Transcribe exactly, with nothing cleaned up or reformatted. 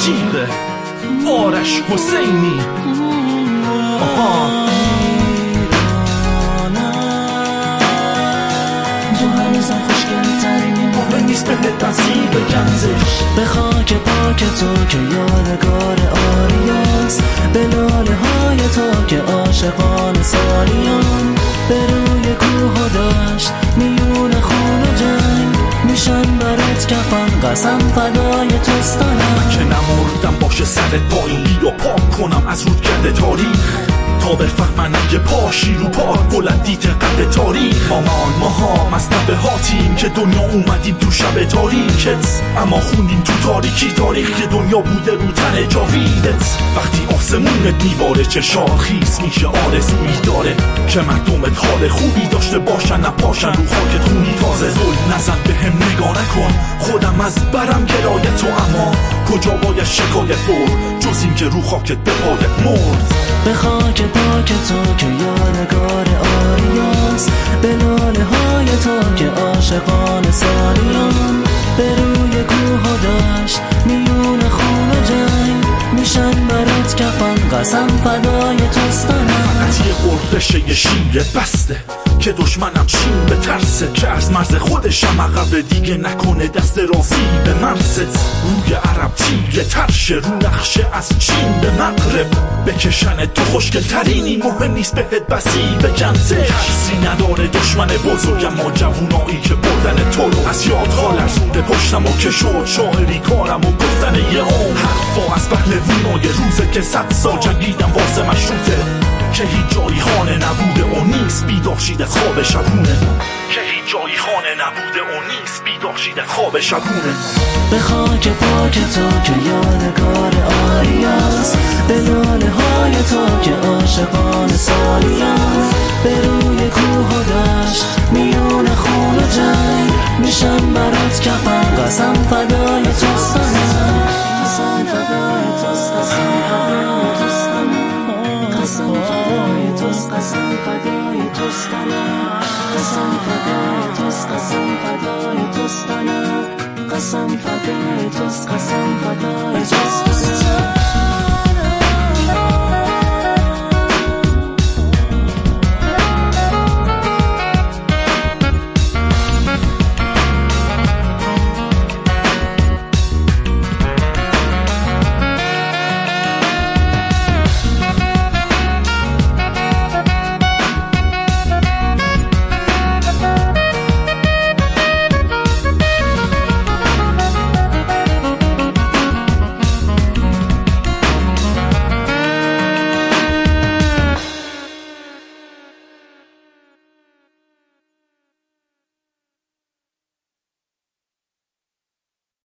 جیغه آرش حسینی. آها نیست بهت تنصیب کنزش به خاک پاک تو که یادگار آریاست، به لاله های تو که عاشقان سالیان، به روی کوه و دشت میون خون و جنگ میشن برات کفن قسم فدای توستانم. که نمردم باشه سرت پایین رو پاک کنم از رودکرد تاریخ تا بفهمن اگه پاشی رو پاک بلندیت قد تاریخ. مامان ماها مصطبه هاتیم که دنیا اومدیم تو شب تاریکت، اما خوندیم تو تاریکی تاریخ که دنیا بوده رو تن جاویدت. وقتی آسمونت میباره چه شاخیز میشه آرزویی داره که مردمت حال خوبی داشته باشن نپاشن رو خاکت خونی تازه. ظلم نزن به هم نگاه نکن خودم از برم گرایت تو، اما کجا باید شکایت برد جز این که رو خاکت به پایت مرد. به خاک پاک تو که یادگار آریاست، به لاله های تو که عاشقان سالیان، به روی کوه و دشت میون خون و جنگ میشن برات کفن قسم فدای توستانم. فقط یه قررشه یه شیر بسته که دشمنم چین به ترسه که از مرز خودشم عقب دیگه نکنه دست رازی به مرزت. روی عرب تیره ترشه رو نقشه از چین به مغرب بکشن تو خوشگل ترینی، مهم نیست بهت بسی به جنسه. ترسی نداره دشمن بزرگ اما جوونایی که بردن تو رو از یادها لرزونده پشتم و که شد شاعری کارم و گفتن یه عمر حرفا از پهلوونای روزه که صد سال جنگیدم واسه مشروطه که هیچ جایی خانه نبوده و نیست بیداشید از خواب شبونه که هیچ جایی خانه نبوده و نیست بیداشید از خواب شبونه. به خاک پاک تو که یادگار آریاست، به لاله های تو که عاشقان سالیان، به روی کوه و دشت میون خون و جنگ میشن برات کفن قسم فدای توستانم. قسم فدای توست قسم فدای توستانم. قسم فدای توست قسم فدای توستانم. قسم فدای توست قسم فدای توستانم. قسم فدای توست قسم فدای توستانم.